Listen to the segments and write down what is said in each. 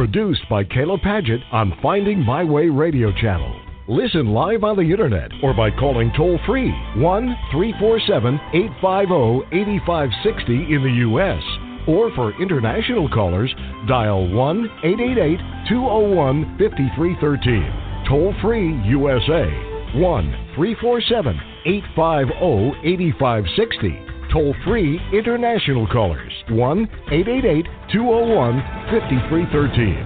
Produced by Kayla Padgett on Finding My Way Radio Channel. Listen live on the internet or by calling toll-free 1-347-850-8560 in the U.S. Or for international callers, dial 1-888-201-5313. Toll-free USA, 1-347-850-8560. Toll-free international callers, 1-888-201-5313.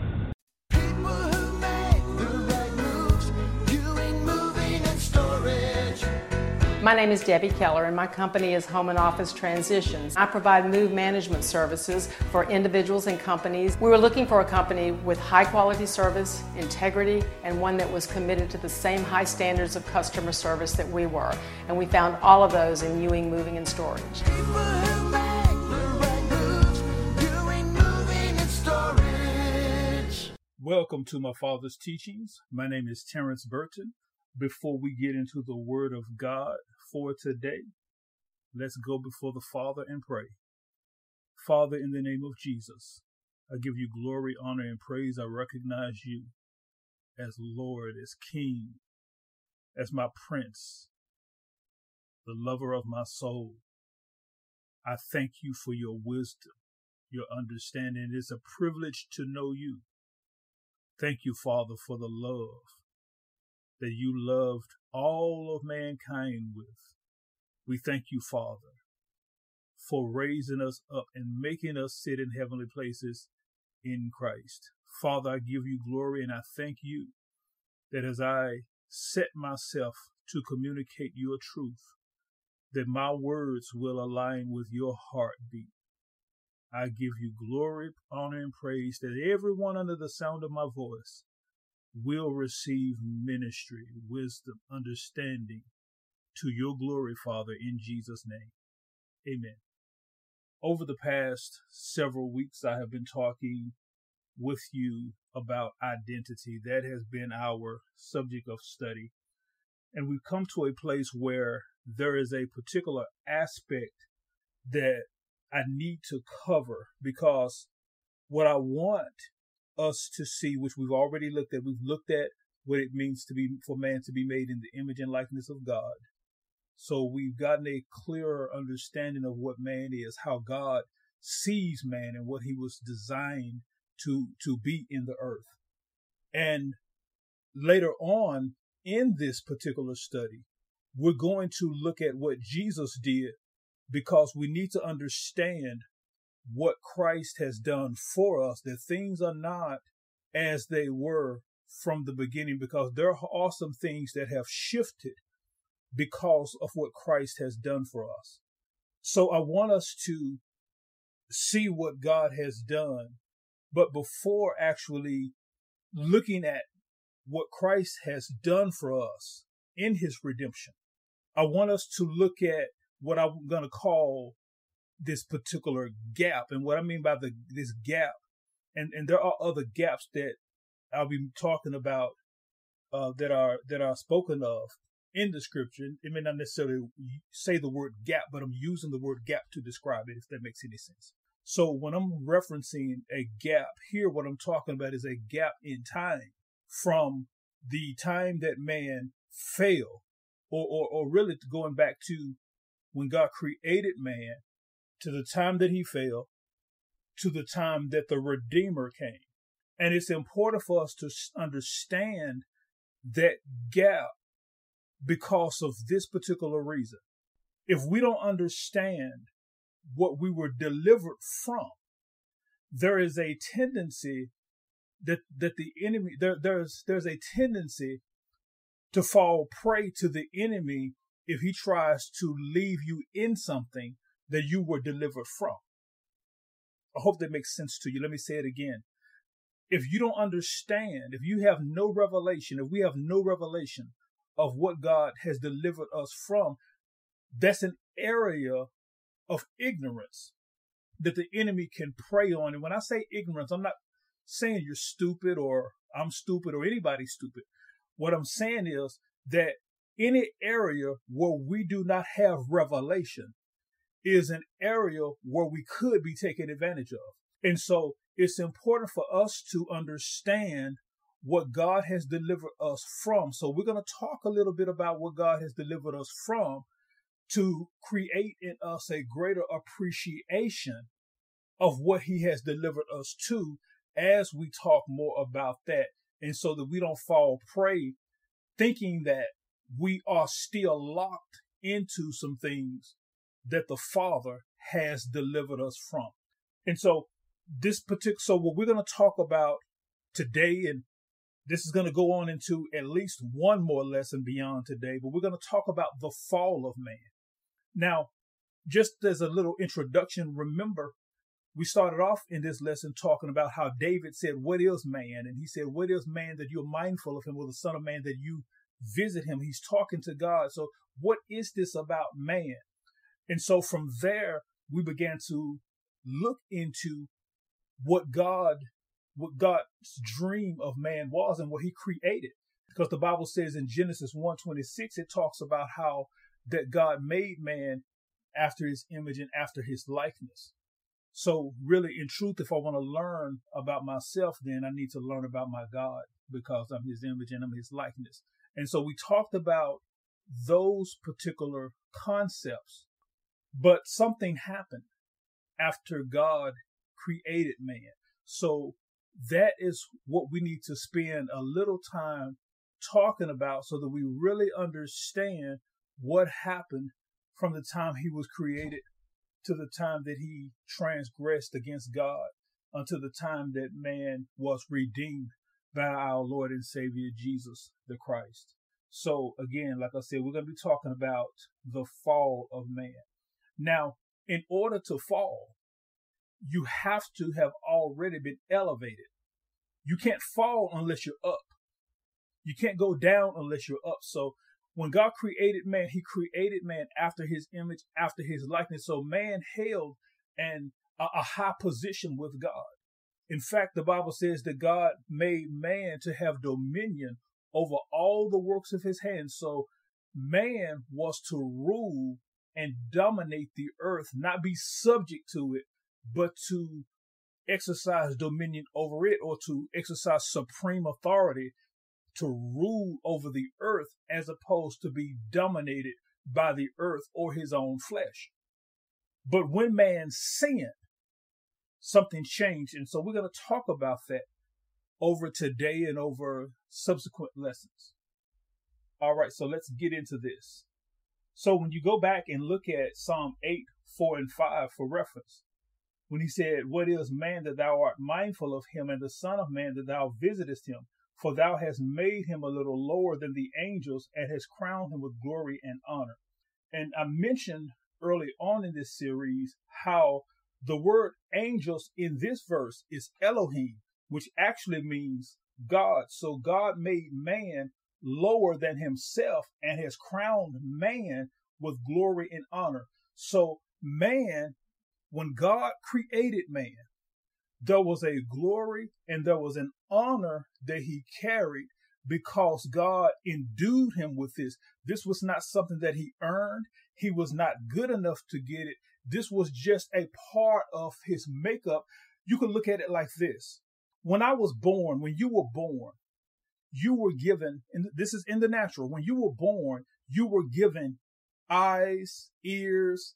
My name is Debbie Keller, and my company is Home and Office Transitions. I provide move management services for individuals and companies. We were looking for a company with high quality service, integrity, and one that was committed to the same high standards of customer service that we were. And we found all of those in Ewing Moving and Storage. Welcome to my father's teachings. My name is Terrence Burton. Before we get into the Word of God for today, let's go before the Father and pray. Father, in the name of Jesus, I give you glory, honor, and praise. I recognize you as Lord, as King, as my Prince, the lover of my soul. I thank you for your wisdom, your understanding. It is a privilege to know you. Thank you, Father, for the love that you loved all of mankind with. We thank you, Father, for raising us up and making us sit in heavenly places in Christ. Father, I give you glory, and I thank you that as I set myself to communicate your truth, that my words will align with your heartbeat. I give you glory, honor, and praise that everyone under the sound of my voice will receive ministry, wisdom, understanding to your glory, Father, in Jesus' name. Amen. Over the past several weeks, I have been talking with you about identity. That has been our subject of study. And we've come to a place where there is a particular aspect that I need to cover, because what I want us to see, which we've already looked at, we've looked at what it means to be for man to be made in the image and likeness of God. So we've gotten a clearer understanding of what man is, how God sees man and what he was designed to be in the earth. And later on in this particular study, we're going to look at what Jesus did, because we need to understand what Christ has done for us, that things are not as they were from the beginning, because there are some things that have shifted because of what Christ has done for us. So I want us to see what God has done. But before actually looking at what Christ has done for us in his redemption, I want us to look at what I'm going to call this particular gap. And what I mean by this gap, and there are other gaps that I'll be talking about that are spoken of in the scripture. It may not necessarily say the word gap, but I'm using the word gap to describe it, if that makes any sense. So when I'm referencing a gap here, what I'm talking about is a gap in time from the time that man fell, or really going back to when God created man, to the time that he fell, to the time that the Redeemer came. And it's important for us to understand that gap because of this particular reason. If we don't understand what we were delivered from, there is a tendency that the enemy, there's a tendency to fall prey to the enemy if he tries to leave you in something that you were delivered from. I hope that makes sense to you. Let me say it again. If you don't understand, if you have no revelation, if we have no revelation of what God has delivered us from, that's an area of ignorance that the enemy can prey on. And when I say ignorance, I'm not saying you're stupid or I'm stupid or anybody's stupid. What I'm saying is that any area where we do not have revelation is an area where we could be taken advantage of. And so it's important for us to understand what God has delivered us from. So we're going to talk a little bit about what God has delivered us from to create in us a greater appreciation of what he has delivered us to as we talk more about that. And so that we don't fall prey thinking that we are still locked into some things that the Father has delivered us from. And so what we're going to talk about today, and this is going to go on into at least one more lesson beyond today, but we're going to talk about the fall of man. Now, just as a little introduction, remember, we started off in this lesson talking about how David said, "What is man?" And he said, "What is man that you're mindful of him, or the Son of Man that you visit him?" He's talking to God. So what is this about man? And so from there, we began to look into what God's dream of man was and what he created. Because the Bible says in Genesis 1:26, it talks about how that God made man after his image and after his likeness. So really, in truth, if I want to learn about myself, then I need to learn about my God, because I'm his image and I'm his likeness. And so we talked about those particular concepts, but something happened after God created man. So that is what we need to spend a little time talking about, so that we really understand what happened from the time he was created to the time that he transgressed against God, until the time that man was redeemed by our Lord and Savior, Jesus the Christ. So again, like I said, we're going to be talking about the fall of man. Now, in order to fall, you have to have already been elevated. You can't fall unless you're up. You can't go down unless you're up. So when God created man, he created man after his image, after his likeness. So man held a high position with God. In fact, the Bible says that God made man to have dominion over all the works of his hands. So man was to rule and dominate the earth, not be subject to it, but to exercise dominion over it, or to exercise supreme authority, to rule over the earth, as opposed to be dominated by the earth or his own flesh. But when man sinned, something changed. And so we're going to talk about that over today and over subsequent lessons. All right, so let's get into this. So when you go back and look at Psalm 8, 4, and 5 for reference, when he said, "What is man that thou art mindful of him, and the Son of Man that thou visitest him? For thou hast made him a little lower than the angels, and hast crowned him with glory and honor." And I mentioned early on in this series how the word angels in this verse is Elohim, which actually means God. So God made man lower than himself and has crowned man with glory and honor. So man, when God created man, there was a glory and there was an honor that he carried, because God endued him with this. This was not something that he earned. He was not good enough to get it. This was just a part of his makeup. You can look at it like this. When I was born, when you were born, you were given, and this is in the natural, when you were born, you were given eyes, ears,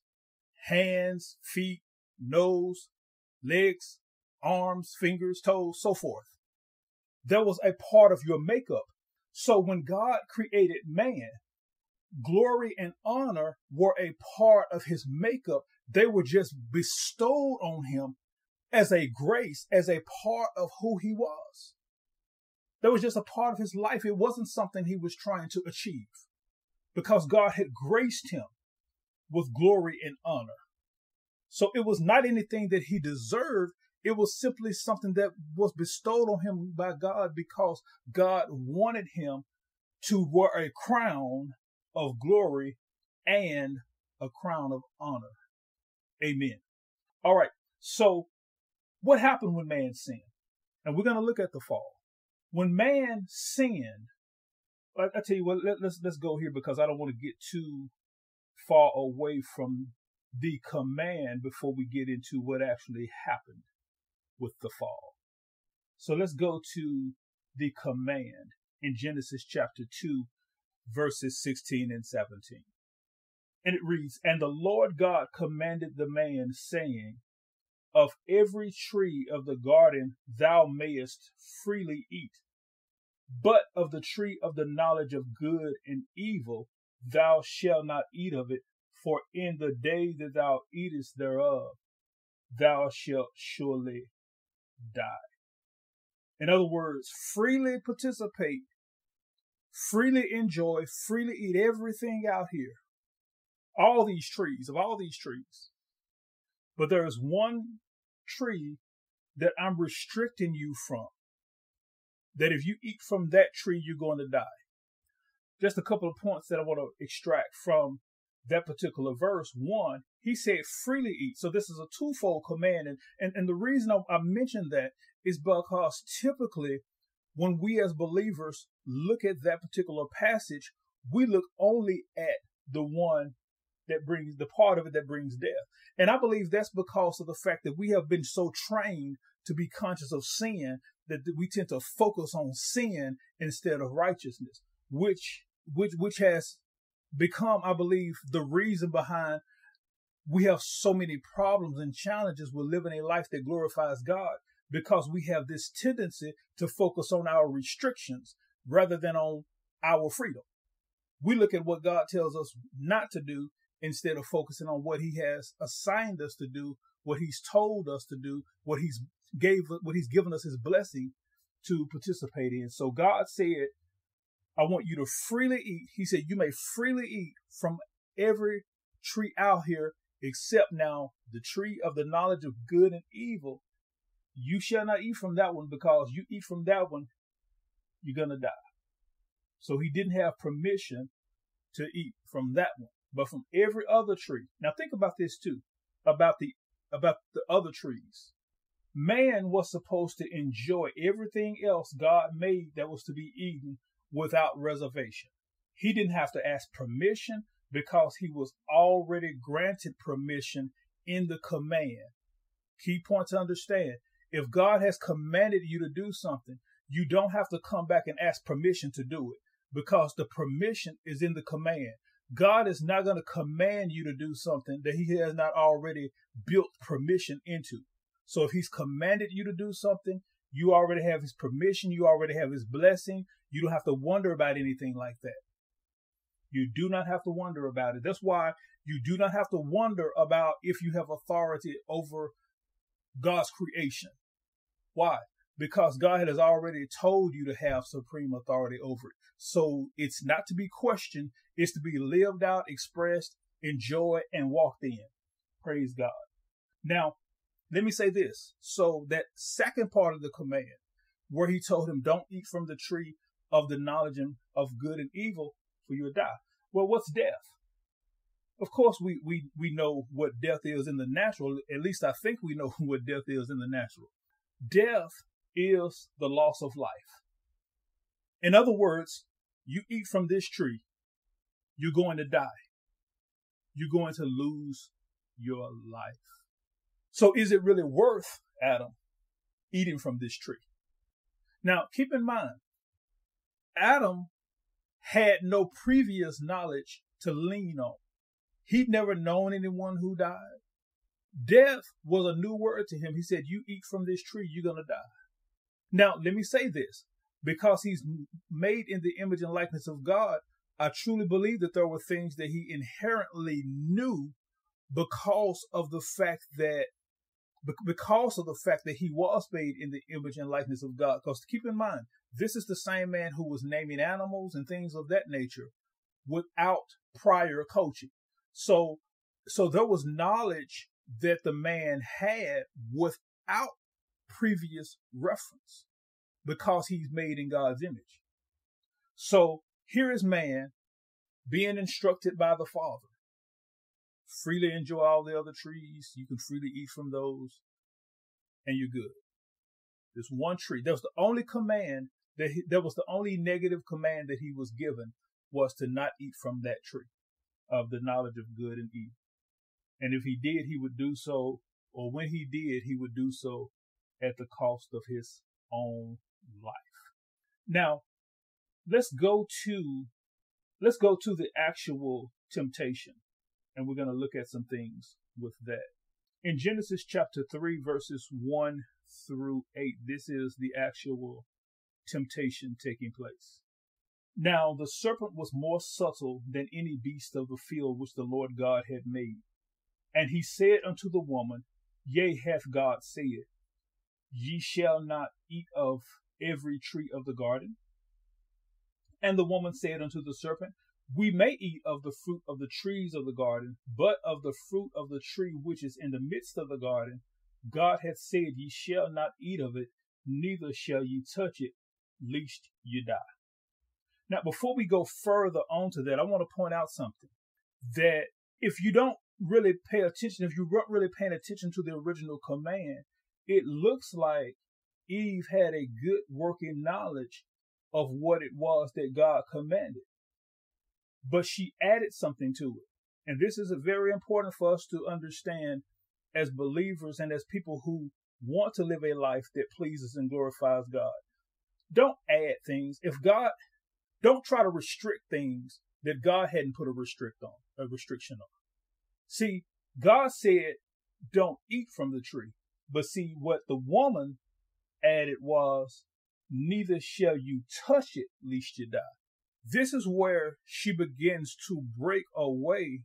hands, feet, nose, legs, arms, fingers, toes, so forth. There was a part of your makeup. So when God created man, glory and honor were a part of his makeup. They were just bestowed on him as a grace, as a part of who he was. That was just a part of his life. It wasn't something he was trying to achieve, because God had graced him with glory and honor. So it was not anything that he deserved. It was simply something that was bestowed on him by God, because God wanted him to wear a crown of glory and a crown of honor. Amen. All right. So what happened when man sinned? And we're going to look at the fall. When man sinned, I tell you what, let's go here, because I don't want to get too far away from the command before we get into what actually happened. with the fall. So let's go to the command in Genesis chapter 2, verses 16 and 17. And it reads, "And the Lord God commanded the man, saying, Of every tree of the garden thou mayest freely eat, but of the tree of the knowledge of good and evil thou shalt not eat of it, for in the day that thou eatest thereof, thou shalt surely die." In other words, freely participate, freely enjoy, freely eat everything out here. All these trees. But there is one tree that I'm restricting you from. That if you eat from that tree, you're going to die. Just a couple of points that I want to extract from that particular verse. One, he said freely eat. So this is a twofold command. And the reason I mention that is because typically when we as believers look at that particular passage, we look only at the one that brings the part of it that brings death. And I believe that's because of the fact that we have been so trained to be conscious of sin that we tend to focus on sin instead of righteousness, which has become, I believe, the reason behind we have so many problems and challenges with living a life that glorifies God, because we have this tendency to focus on our restrictions rather than on our freedom. We look at what God tells us not to do instead of focusing on what he has assigned us to do, what he's told us to do, what he's given us his blessing to participate in. So God said, I want you to freely eat. He said, you may freely eat from every tree out here, except now the tree of the knowledge of good and evil. You shall not eat from that one, because you eat from that one, you're going to die. So he didn't have permission to eat from that one, but from every other tree. Now think about this too, about the other trees. Man was supposed to enjoy everything else God made that was to be eaten without reservation. He didn't have to ask permission because he was already granted permission in the command. Key point to understand. If God has commanded you to do something, you don't have to come back and ask permission to do it, because the permission is in the command. God is not going to command you to do something that he has not already built permission into. So if he's commanded you to do something, you already have his permission. You already have his blessing. You don't have to wonder about anything like that. You do not have to wonder about it. That's why you do not have to wonder about if you have authority over God's creation. Why? Because God has already told you to have supreme authority over it. So it's not to be questioned. It's to be lived out, expressed, enjoyed, and walked in. Praise God. Now, let me say this. So that second part of the command, where he told him, don't eat from the tree of the knowledge of good and evil, for you will die. Well, what's death? Of course, we know what death is in the natural. At least I think we know what death is in the natural. Death is the loss of life. In other words, you eat from this tree, you're going to die. You're going to lose your life. So is it really worth, Adam, eating from this tree? Now, keep in mind, Adam had no previous knowledge to lean on. He'd never known anyone who died. Death was a new word to him. He said, you eat from this tree, you're going to die. Now, let me say this. Because he's made in the image and likeness of God, I truly believe that there were things that he inherently knew because of the fact that he was made in the image and likeness of God. Because keep in mind, this is the same man who was naming animals and things of that nature without prior coaching. So there was knowledge that the man had without previous reference, because he's made in God's image. So here is man being instructed by the Father. Freely enjoy all the other trees. You can freely eat from those, and you're good. There's one tree. That was the only command that was the only negative command that he was given, was to not eat from that tree of the knowledge of good and evil. And if he did, he would do so, or when he did, he would do so at the cost of his own life. Now, let's go to the actual temptation, and we're going to look at some things with that. In Genesis chapter 3, verses 1 through 8, this is the actual temptation taking place. Now the serpent was more subtle than any beast of the field which the Lord God had made. And he said unto the woman, Yea, hath God said, Ye shall not eat of every tree of the garden? And the woman said unto the serpent, We may eat of the fruit of the trees of the garden, but of the fruit of the tree which is in the midst of the garden, God hath said, Ye shall not eat of it, neither shall ye touch it, lest you die. Now, before we go further on to that, I want to point out something, that if you don't really pay attention, if you weren't really paying attention to the original command, it looks like Eve had a good working knowledge of what it was that God commanded. But she added something to it. And this is very important for us to understand as believers and as people who want to live a life that pleases and glorifies God. Don't add things. Don't try to restrict things that God hadn't put a restriction on. See, God said, don't eat from the tree. But see, what the woman added was, neither shall you touch it, lest you die. This is where she begins to break away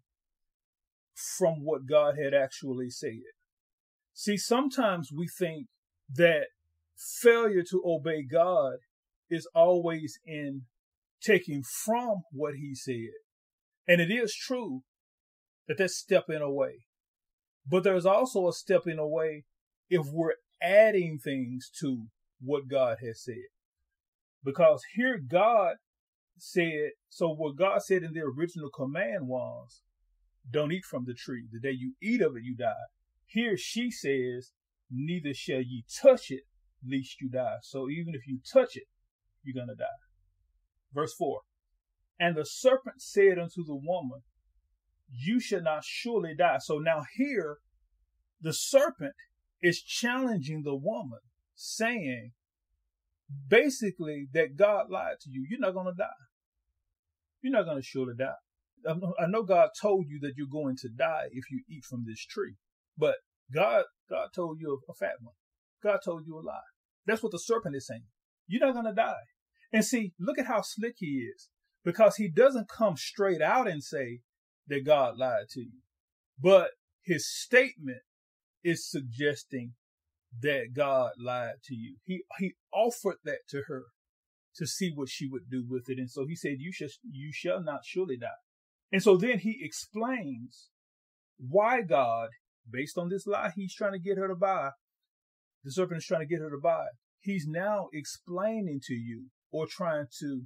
from what God had actually said. See, sometimes we think that failure to obey God is always in taking from what he said. And it is true that that's stepping away. But there's also a stepping away if we're adding things to what God has said. Because here God said, so what God said in the original command was, don't eat from the tree. The day you eat of it, you die. Here she says, neither shall ye touch it, lest you die. So even if you touch it, you're going to die. Verse 4, and the serpent said unto the woman, you shall not surely die. So now here, the serpent is challenging the woman, saying, basically, that God lied to you. You're not going to die. You're not going to surely die. I know God told you that you're going to die if you eat from this tree, but God told you a fat one. God told you a lie. That's what the serpent is saying. You're not going to die. And see, look at how slick he is, because he doesn't come straight out and say that God lied to you, but his statement is suggesting that God lied to you. He offered that to her to see what she would do with it. And so he said, you shall not surely die. And so then he explains why God, based on this lie he's trying to get her to buy, the serpent is trying to get her to buy. He's now explaining to you, or trying to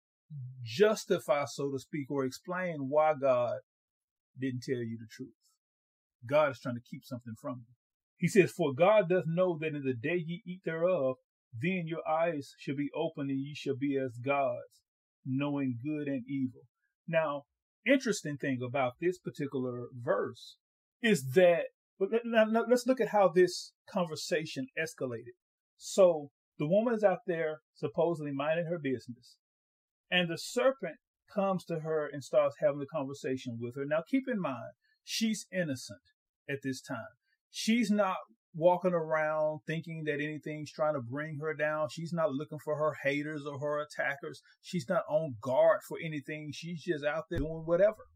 justify, so to speak, or explain why God didn't tell you the truth. God is trying to keep something from you. He says, for God doth know that in the day ye eat thereof, then your eyes shall be opened and ye shall be as gods, knowing good and evil. Now, interesting thing about this particular verse is that, now let's look at how this conversation escalated. So the woman is out there supposedly minding her business, and the serpent comes to her and starts having a conversation with her. Now, keep in mind, she's innocent at this time. She's not walking around thinking that anything's trying to bring her down. She's not looking for her haters or her attackers. She's not on guard for anything. She's just out there doing whatever.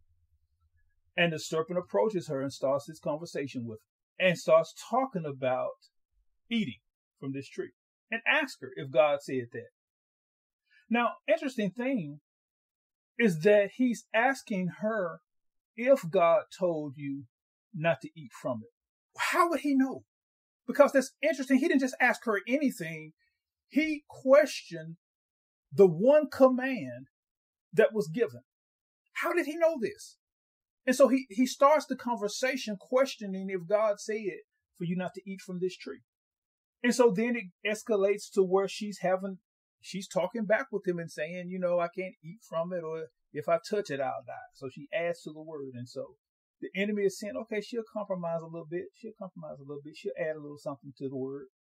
And the serpent approaches her and starts this conversation with her and starts talking about eating from this tree and asks her if God said that. Now, interesting thing is that he's asking her if God told you not to eat from it. How would he know? Because that's interesting. He didn't just ask her anything. He questioned the one command that was given. How did he know this? And so he starts the conversation questioning if God said for you not to eat from this tree. And so then it escalates to where she's talking back with him and saying, I can't eat from it, or if I touch it, I'll die. So she adds to the word. And so the enemy is saying, okay, she'll compromise a little bit. She'll add a little something to the word.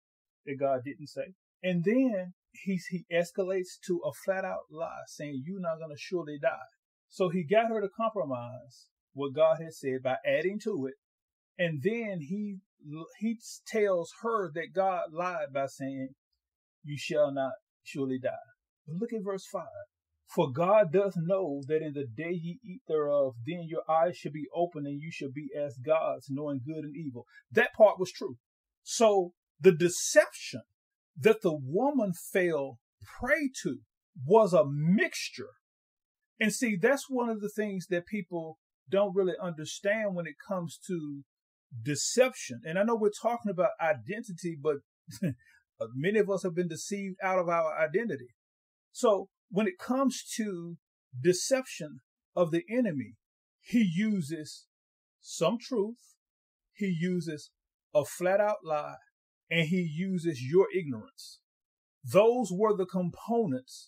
that God didn't say. And then he escalates to a flat out lie, saying, you're not going to surely die. So he got her to compromise what God had said by adding to it. And then he tells her that God lied by saying, you shall not surely die. But look at verse 5. For God doth know that in the day ye eat thereof, then your eyes shall be open and you shall be as gods, knowing good and evil. That part was true. So the deception that the woman fell prey to was a mixture. And see, that's one of the things that people don't really understand when it comes to deception. And I know we're talking about identity, but many of us have been deceived out of our identity. So when it comes to deception of the enemy, he uses some truth, he uses a flat out lie, and he uses your ignorance. Those were the components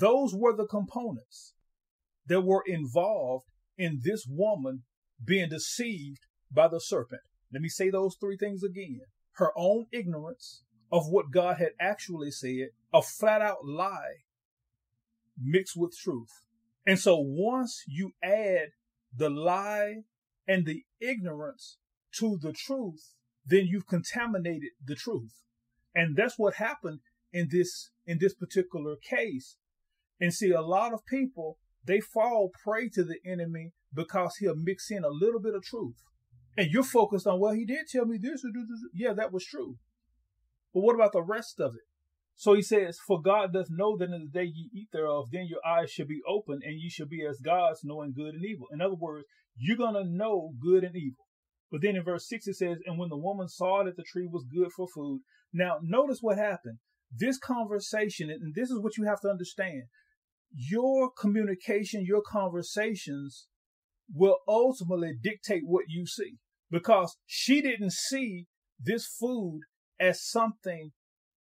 that were involved in this woman being deceived by the serpent. Let me say those three things again. Her own ignorance of what God had actually said, a flat out lie mixed with truth. And so once you add the lie and the ignorance to the truth, then you've contaminated the truth. And that's what happened in this particular case. And see, a lot of people, they fall prey to the enemy because he'll mix in a little bit of truth. And you're focused on, well, he did tell me this. Yeah, that was true. But what about the rest of it? So he says, for God doth know that in the day ye eat thereof, then your eyes shall be open and ye shall be as gods, knowing good and evil. In other words, you're going to know good and evil. But then in verse 6, it says, and when the woman saw that the tree was good for food. Now, notice what happened. This conversation, and this is what you have to understand. Your communication, your conversations will ultimately dictate what you see. Because she didn't see this food as something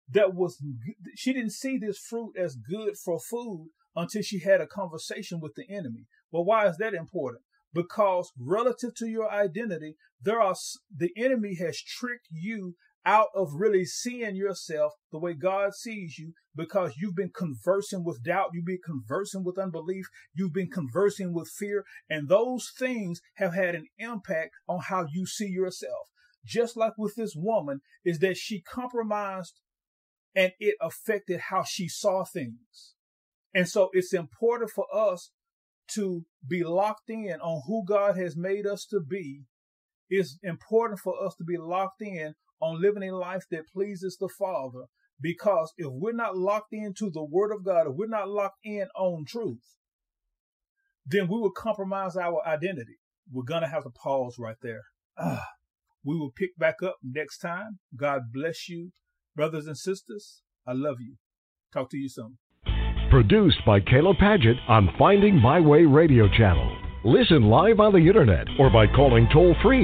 she didn't see this fruit as good for food until she had a conversation with the enemy. Well, why is that important? Because relative to your identity, the enemy has tricked you out of really seeing yourself the way God sees you, because you've been conversing with doubt, you've been conversing with unbelief, you've been conversing with fear, and those things have had an impact on how you see yourself. Just like with this woman, is that she compromised and it affected how she saw things. And so it's important for us to be locked in on who God has made us to be. It's important for us to be locked in on living a life that pleases the Father, because if we're not locked into the Word of God, if we're not locked in on truth, then we will compromise our identity. We're going to have to pause right there. We will pick back up next time. God bless you. Brothers and sisters, I love you. Talk to you soon. Produced by Caleb Paget on Finding My Way Radio Channel. Listen live on the internet or by calling toll-free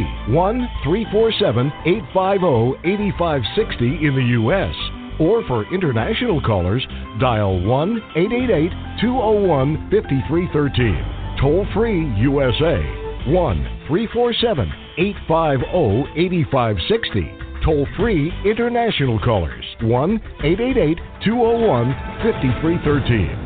1-347-850-8560 in the U.S. Or for international callers, dial 1-888-201-5313. Toll-free USA 1-347-850-8560. Toll-free international callers 1-888-201-5313.